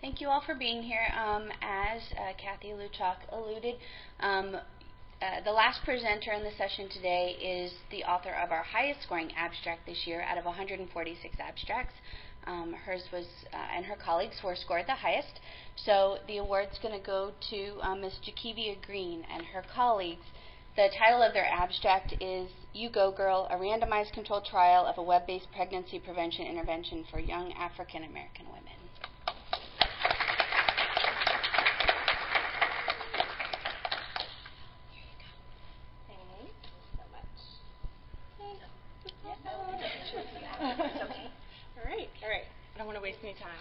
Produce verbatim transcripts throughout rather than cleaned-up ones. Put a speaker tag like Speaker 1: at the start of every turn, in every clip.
Speaker 1: Thank you all for being here. Um, as uh, Kathy Luchak alluded, um, uh, the last presenter in the session today is the author of our highest scoring abstract this year out of one hundred forty-six abstracts. Um, hers was, uh, and her colleagues were scored the highest. So the award's going to go to uh, Miz Jakivia Green and her colleagues. The title of their abstract is You Go Girl, a randomized controlled trial of a web-based pregnancy prevention intervention for young African American women.
Speaker 2: All right, all right. I don't want to waste any time.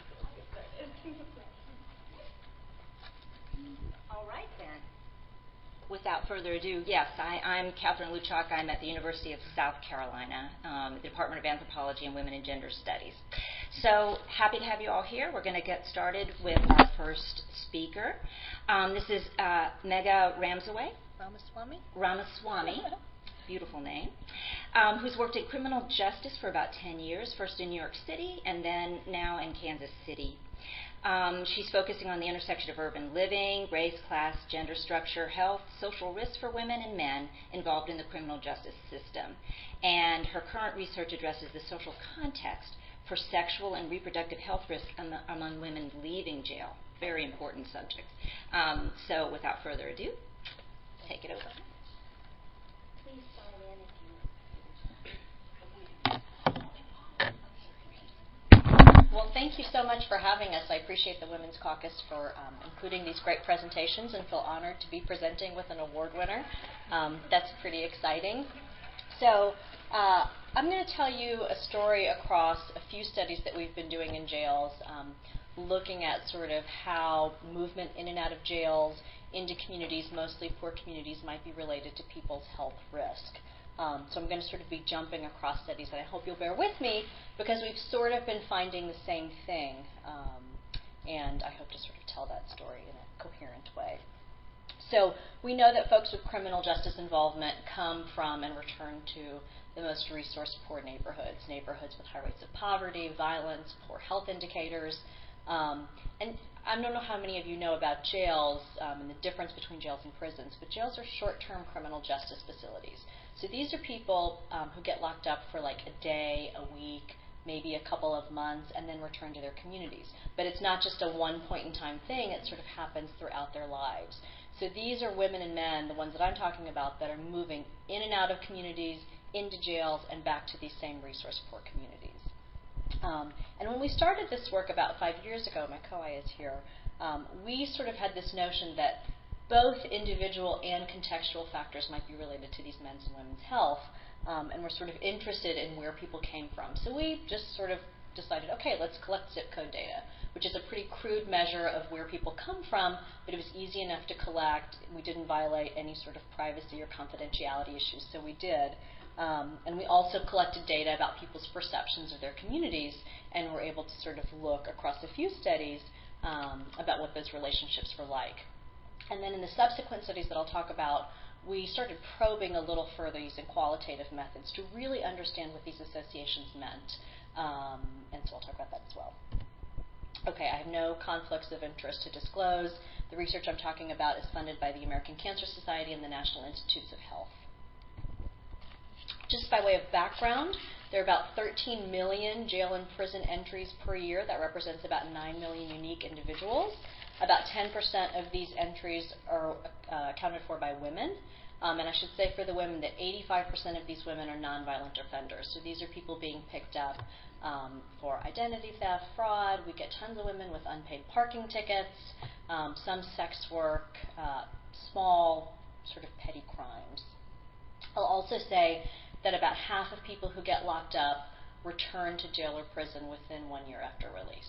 Speaker 3: All right, then. Without further ado, yes, I, I'm Catherine Luchak. I'm at the University of South Carolina, um, the Department of Anthropology and Women and Gender Studies. So happy to have you all here. We're going to get started with our first speaker. Um, this is uh, Megha Ramsaway.
Speaker 2: Ramaswamy?
Speaker 3: Ramaswamy. Beautiful name, um, who's worked in criminal justice for about ten years, first in New York City and then now in Kansas City. Um, she's focusing on the intersection of urban living, race, class, gender structure, health, social risks for women and men involved in the criminal justice system. And her current research addresses the social context for sexual and reproductive health risk am- among women leaving jail. Very important subjects. Um, so without further ado, take it over.
Speaker 4: Well, thank you so much for having us. I appreciate the Women's Caucus for um, including these great presentations and feel honored to be presenting with an award winner. Um, that's pretty exciting. So uh, I'm going to tell you a story across a few studies that we've been doing in jails, um, looking at sort of how movement in and out of jails into communities, mostly poor communities, might be related to people's health risk. Um, so I'm going to sort of be jumping across studies, and I hope you'll bear with me because we've sort of been finding the same thing, um, and I hope to sort of tell that story in a coherent way. So we know that folks with criminal justice involvement come from and return to the most resource-poor neighborhoods, neighborhoods with high rates of poverty, violence, poor health indicators. Um, and I don't know how many of you know about jails um, and the difference between jails and prisons, but jails are short-term criminal justice facilities. So these are people um, who get locked up for like a day, a week, maybe a couple of months, and then return to their communities. But it's not just a one point in time thing, it sort of happens throughout their lives. So these are women and men, the ones that I'm talking about, that are moving in and out of communities, into jails, and back to these same resource-poor communities. Um, and when we started this work about five years ago, my co-I is here, um, we sort of had this notion that both individual and contextual factors might be related to these men's and women's health, um, and we're sort of interested in where people came from. So we just sort of decided, okay, let's collect zip code data, which is a pretty crude measure of where people come from, but it was easy enough to collect. We didn't violate any sort of privacy or confidentiality issues, so we did. Um, and we also collected data about people's perceptions of their communities, and were able to sort of look across a few studies um, about what those relationships were like. And then in the subsequent studies that I'll talk about, we started probing a little further using qualitative methods to really understand what these associations meant. Um, and so I'll talk about that as well. Okay, I have no conflicts of interest to disclose. The research I'm talking about is funded by the American Cancer Society and the National Institutes of Health. Just by way of background, there are about thirteen million jail and prison entries per year. That represents about nine million unique individuals. About ten percent of these entries are uh, accounted for by women. Um, and I should say for the women that eighty-five percent of these women are nonviolent offenders. So these are people being picked up um, for identity theft, fraud. We get tons of women with unpaid parking tickets, um, some sex work, uh, small sort of petty crimes. I'll also say that about half of people who get locked up return to jail or prison within one year after release.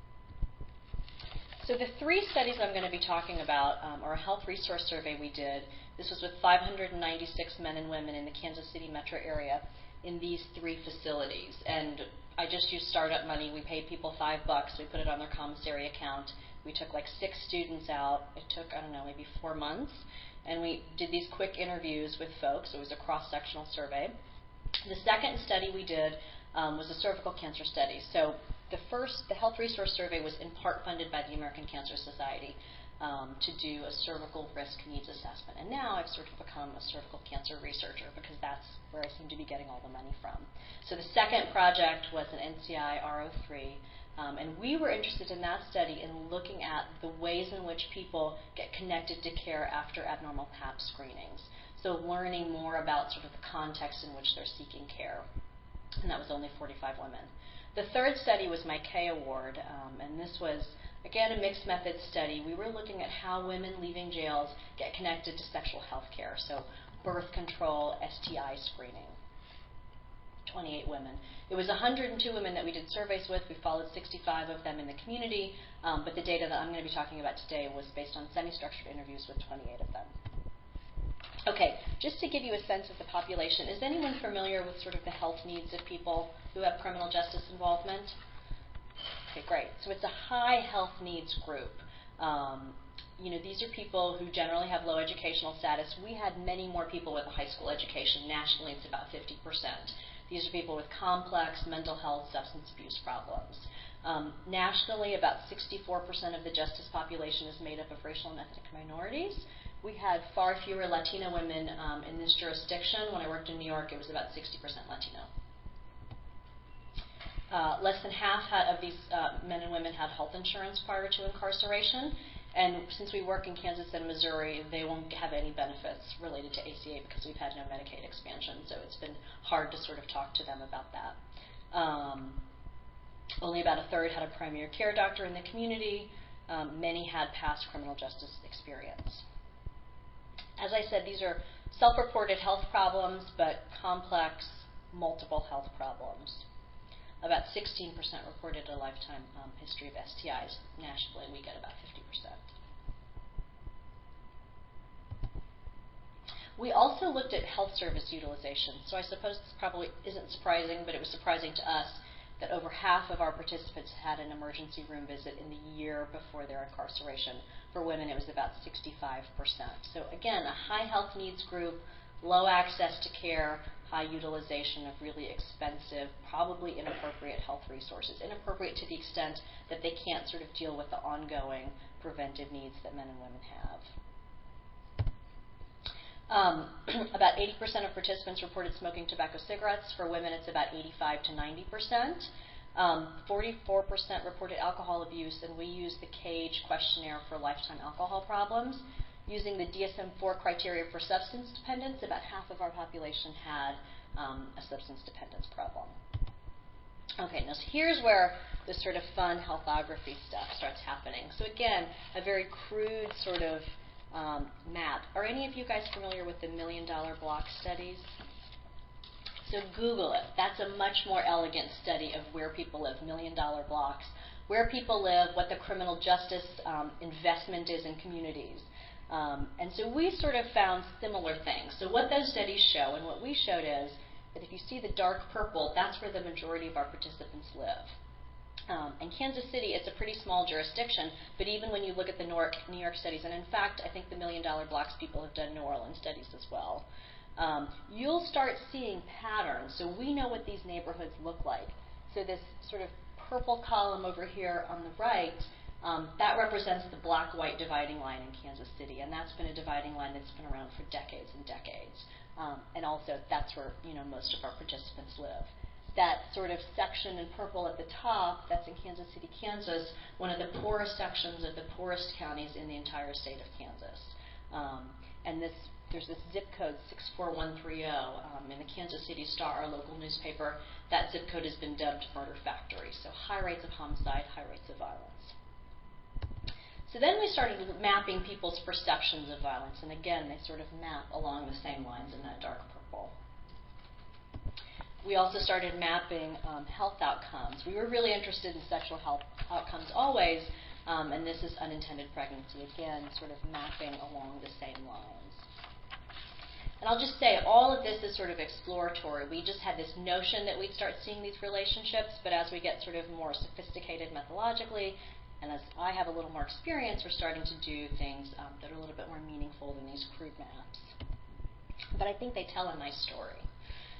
Speaker 4: So the three studies I'm going to be talking about um, are a health resource survey we did. This was with five hundred ninety-six men and women in the Kansas City metro area in these three facilities. And I just used startup money. We paid people five bucks. We put it on their commissary account. We took like six students out. It took, I don't know, maybe four months. And we did these quick interviews with folks. It was a cross-sectional survey. The second study we did um, was a cervical cancer study. So the first, the Health Resource Survey was in part funded by the American Cancer Society um, to do a cervical risk needs assessment. And now I've sort of become a cervical cancer researcher because that's where I seem to be getting all the money from. So the second project was an N C I R O three. Um, and we were interested in that study in looking at the ways in which people get connected to care after abnormal Pap screenings. So learning more about sort of the context in which they're seeking care. And that was only forty-five women. The third study was my K Award, um, and this was, again, a mixed method study. We were looking at how women leaving jails get connected to sexual health care, so birth control, S T I screening. twenty-eight women. It was one hundred two women that we did surveys with. We followed sixty-five of them in the community, um, but the data that I'm going to be talking about today was based on semi-structured interviews with twenty-eight of them. Okay, just to give you a sense of the population, is anyone familiar with sort of the health needs of people who have criminal justice involvement? Okay, great. So it's a high health needs group. Um, you know, these are people who generally have low educational status. We had many more people with a high school education. Nationally, it's about fifty percent. These are people with complex mental health, substance abuse problems. Um, nationally, about sixty-four percent of the justice population is made up of racial and ethnic minorities. We had far fewer Latina women um, in this jurisdiction. When I worked in New York, it was about sixty percent Latino. Uh, less than half had, of these uh, men and women had health insurance prior to incarceration. And since we work in Kansas and Missouri, they won't have any benefits related to A C A because we've had no Medicaid expansion. So it's been hard to sort of talk to them about that. Um, only about a third had a primary care doctor in the community. Um, many had past criminal justice experience. As I said, these are self-reported health problems, but complex, multiple health problems. About sixteen percent reported a lifetime um, history of S T Is. Nationally, we get about fifty percent. We also looked at health service utilization. So I suppose this probably isn't surprising, but it was surprising to us that over half of our participants had an emergency room visit in the year before their incarceration. For women, it was about sixty-five percent. So again, a high health needs group, low access to care, high utilization of really expensive, probably inappropriate health resources. Inappropriate to the extent that they can't sort of deal with the ongoing preventive needs that men and women have. Um, about eighty percent of participants reported smoking tobacco cigarettes. For women, it's about eighty-five to ninety percent. Um, forty-four percent reported alcohol abuse, and we use the CAGE questionnaire for lifetime alcohol problems. Using the D S M four criteria for substance dependence, about half of our population had um, a substance dependence problem. Okay, now here's where the sort of fun healthography stuff starts happening. So again, a very crude sort of um, map. Are any of you guys familiar with the million dollar block studies? So Google it. That's a much more elegant study of where people live, million dollar blocks, where people live, what the criminal justice um, investment is in communities. Um, and so we sort of found similar things. So what those studies show, and what we showed is that if you see the dark purple, that's where the majority of our participants live. Um, in Kansas City, it's a pretty small jurisdiction, but even when you look at the New York, New York studies, and in fact, I think the Million Dollar Blocks people have done New Orleans studies as well, um, you'll start seeing patterns. So we know what these neighborhoods look like. So this sort of purple column over here on the right, Um, that represents the black-white dividing line in Kansas City, and that's been a dividing line that's been around for decades and decades. Um, and also, that's where you know most of our participants live. That sort of section in purple at the top, that's in Kansas City, Kansas, one of the poorest sections of the poorest counties in the entire state of Kansas. Um, and this, there's this zip code six four one three zero um, in the Kansas City Star, our local newspaper. That zip code has been dubbed Murder Factory. So high rates of homicide, high rates of violence. So then we started mapping people's perceptions of violence, and again, they sort of map along the same lines in that dark purple. We also started mapping um, health outcomes. We were really interested in sexual health outcomes always, um, and this is unintended pregnancy, again, sort of mapping along the same lines. And I'll just say, all of this is sort of exploratory. We just had this notion that we'd start seeing these relationships, but as we get sort of more sophisticated methodologically, and as I have a little more experience, we're starting to do things um, that are a little bit more meaningful than these crude maps. But I think they tell a nice story.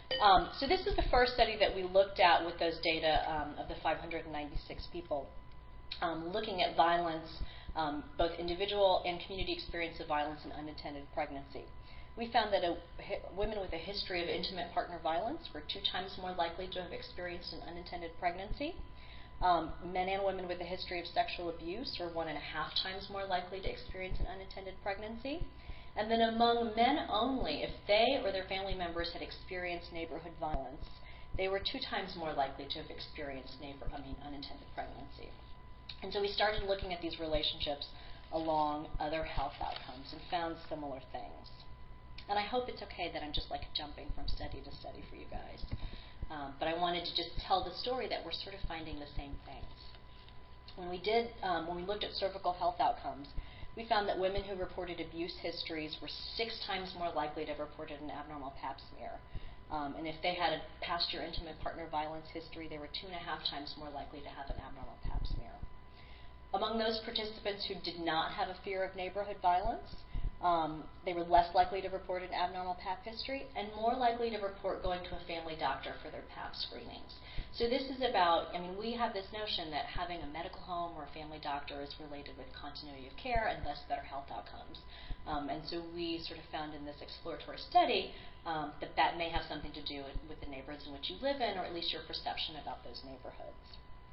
Speaker 4: Um, so this is the first study that we looked at with those data um, of the five hundred ninety-six people, um, looking at violence, um, both individual and community experience of violence and unintended pregnancy. We found that a, women with a history of intimate partner violence were two times more likely to have experienced an unintended pregnancy. Um, men and women with a history of sexual abuse were one and a half times more likely to experience an unintended pregnancy. And then among men only, if they or their family members had experienced neighborhood violence, they were two times more likely to have experienced neighbor, I mean, unintended pregnancy. And so we started looking at these relationships along other health outcomes and found similar things. And I hope it's okay that I'm just like jumping from study to study for you guys. Um, but I wanted to just tell the story that we're sort of finding the same things. When we did, um, when we looked at cervical health outcomes, we found that women who reported abuse histories were six times more likely to have reported an abnormal pap smear. Um, and if they had a past year intimate partner violence history, they were two and a half times more likely to have an abnormal pap smear. Among those participants who did not have a fear of neighborhood violence, um, they were less likely to report an abnormal pap history and more likely to report going to a family doctor for their pap screenings. So this is about, I mean, we have this notion that having a medical home or a family doctor is related with continuity of care and thus better health outcomes. Um, and so we sort of found in this exploratory study um, that that may have something to do with, with the neighborhoods in which you live in, or at least your perception about those neighborhoods.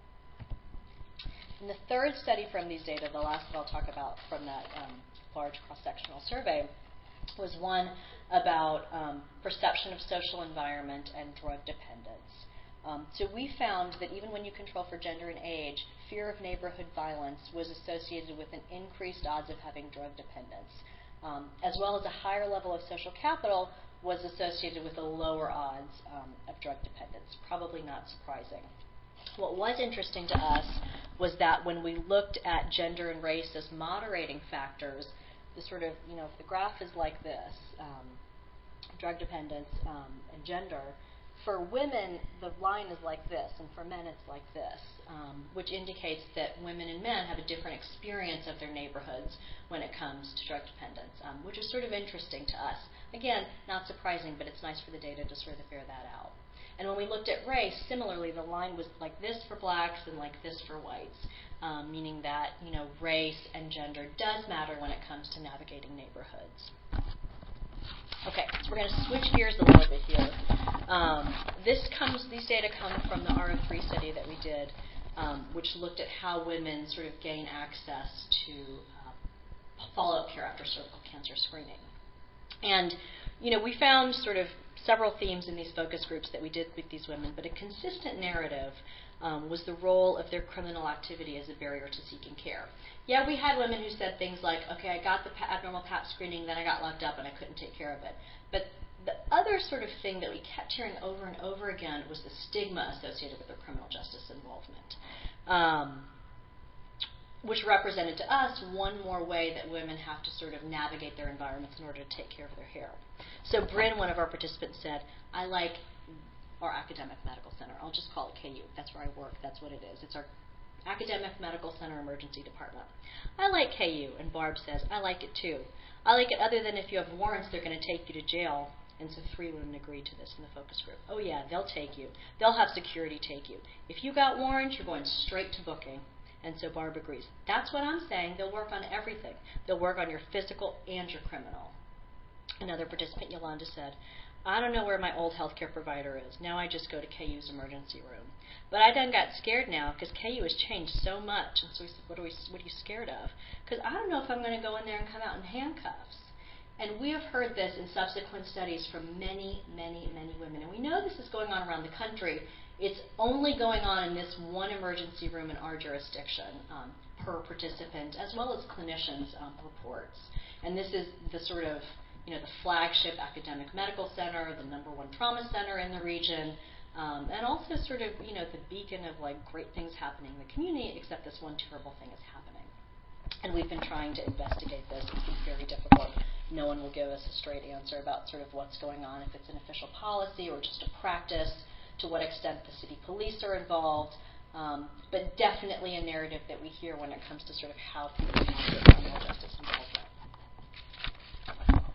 Speaker 4: And the third study from these data, the last that I'll talk about from that um, large cross-sectional survey, was one about um, perception of social environment and drug dependence. Um, so we found that even when you control for gender and age, fear of neighborhood violence was associated with an increased odds of having drug dependence, um, as well as a higher level of social capital was associated with a lower odds um, of drug dependence. Probably not surprising. What was interesting to us was that when we looked at gender and race as moderating factors, the sort of, you know, if the graph is like this, um, drug dependence um, and gender, for women, the line is like this, and for men, it's like this, um, which indicates that women and men have a different experience of their neighborhoods when it comes to drug dependence, um, which is sort of interesting to us. Again, not surprising, but it's nice for the data to sort of bear that out. And when we looked at race, similarly, the line was like this for blacks and like this for whites, um, meaning that, you know, race and gender does matter when it comes to navigating neighborhoods. Okay, so we're going to switch gears a little bit here. Um, this comes; these data come from the R O three study that we did, um, which looked at how women sort of gain access to uh, follow-up care after cervical cancer screening. And, you know, we found sort of several themes in these focus groups that we did with these women, but a consistent narrative um, was the role of their criminal activity as a barrier to seeking care. Yeah, we had women who said things like, okay, I got the pa- abnormal pap screening, then I got locked up and I couldn't take care of it. But the other sort of thing that we kept hearing over and over again was the stigma associated with their criminal justice involvement, um, which represented to us one more way that women have to sort of navigate their environments in order to take care of their hair. So Bryn, one of our participants, said, I like our academic medical center. I'll just call it K U. That's where I work. That's what it is. It's our academic medical center emergency department. I like K U. And Barb says, I like it too. I like it other than if you have warrants, they're going to take you to jail. And so three women agreed to this in the focus group. Oh, yeah, they'll take you. They'll have security take you. If you got warrants, you're going straight to booking. And so Barb agrees. That's what I'm saying. They'll work on everything. They'll work on your physical and your criminal. Another participant, Yolanda, said, I don't know where my old healthcare provider is. Now I just go to K U's emergency room. But I done got scared now because K U has changed so much. And so we said, what are, we, what are you scared of? Because I don't know if I'm going to go in there and come out in handcuffs. And we have heard this in subsequent studies from many, many, many women. And we know this is going on around the country. It's only going on in this one emergency room in our jurisdiction um, per participant, as well as clinicians' um, reports. And this is the sort of, you know, the flagship academic medical center, the number one trauma center in the region, um, and also sort of, you know, the beacon of like great things happening in the community, except this one terrible thing is happening. And we've been trying to investigate this. It's been very difficult. No one will give us a straight answer about sort of what's going on, if it's an official policy or just a practice, to what extent the city police are involved, um, but definitely a narrative that we hear when it comes to sort of how people navigate criminal justice involvement.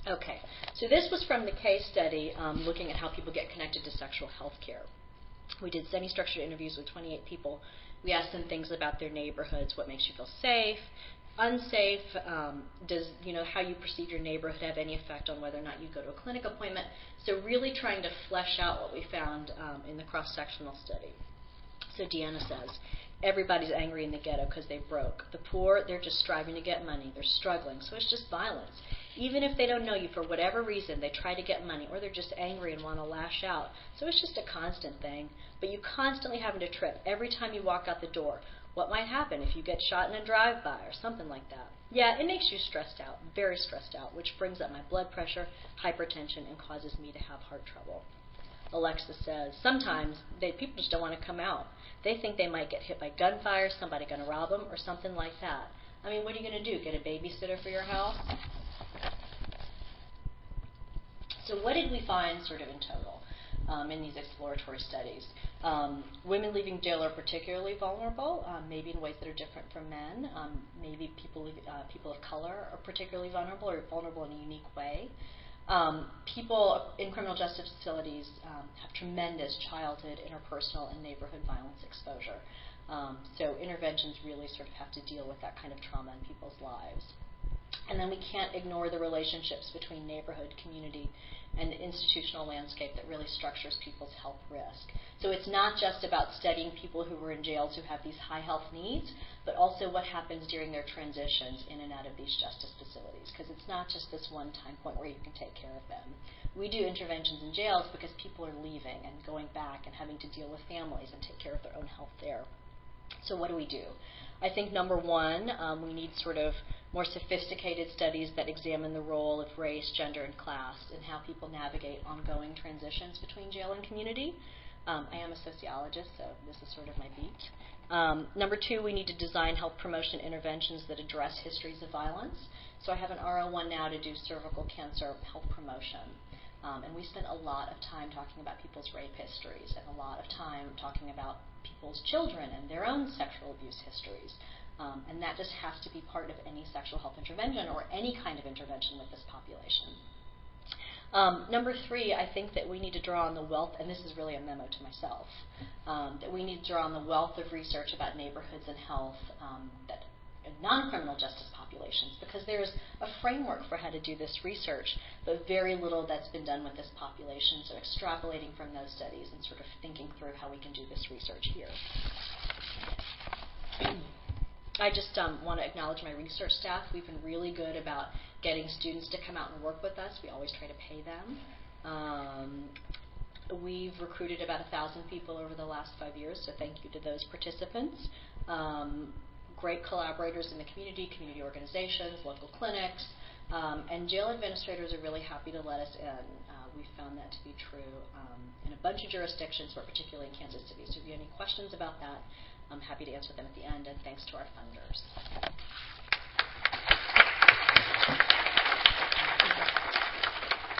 Speaker 4: Okay, so this was from the case study um, looking at how people get connected to sexual health care. We did semi-structured interviews with twenty-eight people. We asked them things about their neighborhoods, what makes you feel safe, unsafe, um, does, you know, how you perceive your neighborhood have any effect on whether or not you go to a clinic appointment. So really trying to flesh out what we found um, in the cross-sectional study. So Deanna says, everybody's angry in the ghetto because they broke. The poor, they're just striving to get money. They're struggling, so it's just violence. Even if they don't know you for whatever reason, they try to get money, or they're just angry and want to lash out. So it's just a constant thing. But you constantly having to trip every time you walk out the door. What might happen if you get shot in a drive-by or something like that? Yeah, it makes you stressed out, very stressed out, which brings up my blood pressure, hypertension, and causes me to have heart trouble. Alexa says, sometimes they, people just don't want to come out. They think they might get hit by gunfire, somebody going to rob them, or something like that. I mean, what are you going to do, get a babysitter for your house? So what did we find sort of in total um, in these exploratory studies? Um, women leaving jail are particularly vulnerable, um, maybe in ways that are different from men. Um, maybe people, uh, people of color are particularly vulnerable or vulnerable in a unique way. Um, people in criminal justice facilities um, have tremendous childhood, interpersonal, and neighborhood violence exposure. Um, so interventions really sort of have to deal with that kind of trauma in people's lives. And then we can't ignore the relationships between neighborhood, community, and the institutional landscape that really structures people's health risk. So it's not just about studying people who were in jails who have these high health needs, but also what happens during their transitions in and out of these justice facilities, because it's not just this one time point where you can take care of them. We do interventions in jails because people are leaving and going back and having to deal with families and take care of their own health there. So what do we do? I think number one, um, we need sort of more sophisticated studies that examine the role of race, gender, and class and how people navigate ongoing transitions between jail and community. Um, I am a sociologist, so this is sort of my beat. Um, number two, we need to design health promotion interventions that address histories of violence. So I have an R O one now to do cervical cancer health promotion. Um, and we spent a lot of time talking about people's rape histories and a lot of time talking about people's children and their own sexual abuse histories. Um, and that just has to be part of any sexual health intervention or any kind of intervention with this population. Um, number three, I think that we need to draw on the wealth, and this is really a memo to myself, um, that we need to draw on the wealth of research about neighborhoods and health um, that non-criminal justice populations, because there's a framework for how to do this research, but very little that's been done with this population, so extrapolating from those studies and sort of thinking through how we can do this research here. I just um, want to acknowledge my research staff. We've been really good about getting students to come out and work with us. We always try to pay them. Um, we've recruited about one thousand people over the last five years, so thank you to those participants. Um, great collaborators in the community, community organizations, local clinics, um, and jail administrators are really happy to let us in. Uh, we found that to be true um, in a bunch of jurisdictions, but particularly in Kansas City. So if you have any questions about that, I'm happy to answer them at the end, and thanks to our funders.